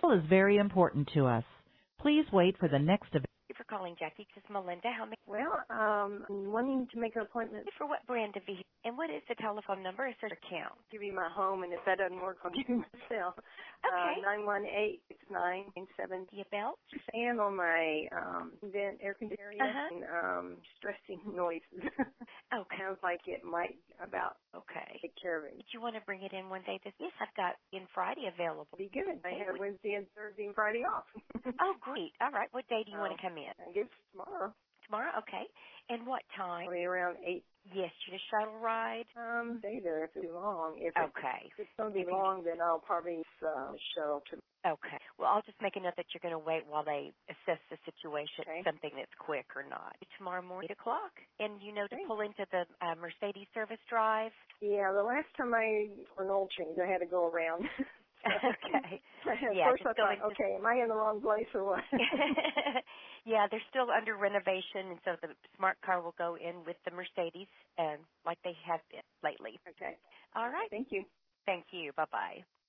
Is very important to us. Please wait for the next event. Thank you for calling, Jackie. This is Melinda. How may Well, I'm wanting to make an appointment. for what brand of vehicle? And what is the telephone number? Is there an account? Give you my home, and if that doesn't work, I'll give you my cell. Okay. 918-6997. The belt? Fan on my vent air conditioner and stressing noises. Okay. Sounds like it might about Okay. take care of it. Did you want to bring it in one day? Yes, I've got in Friday available. Be good. I have Wednesday and Thursday and Friday off. Oh, great. All right. What day do you want to come in? I guess tomorrow. Tomorrow? Okay. And what time? Probably around 8. Yes, you a shuttle ride? Stay there if it's too long. If it's going to be long, then I'll probably shuttle to. Okay. Well, I'll just make a note that you're going to wait while they assess the situation, something that's quick or not. Tomorrow morning, 8 o'clock. And you know to pull into the Mercedes service drive? Yeah, the last time for an oil change, I had to go around. Okay. Yeah, first I thought, okay, am I in the wrong place or what? Yeah, they're still under renovation, and so the smart car will go in with the Mercedes, like they have been lately. Okay. All right. Thank you. Thank you. Bye-bye.